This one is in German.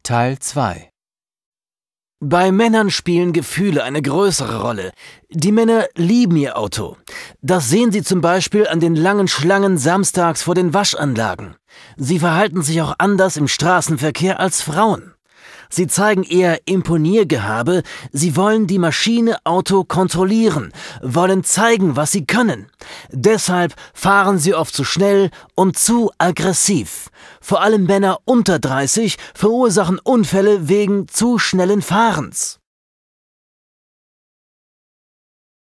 Teil 2. Bei Männern spielen Gefühle eine größere Rolle. Die Männer lieben ihr Auto. Das sehen sie zum Beispiel an den langen Schlangen samstags vor den Waschanlagen. Sie verhalten sich auch anders im Straßenverkehr als Frauen. Sie zeigen eher Imponiergehabe, sie wollen die Maschine Auto kontrollieren, wollen zeigen, was sie können. Deshalb fahren sie oft zu schnell und zu aggressiv. Vor allem Männer unter 30 verursachen Unfälle wegen zu schnellen Fahrens.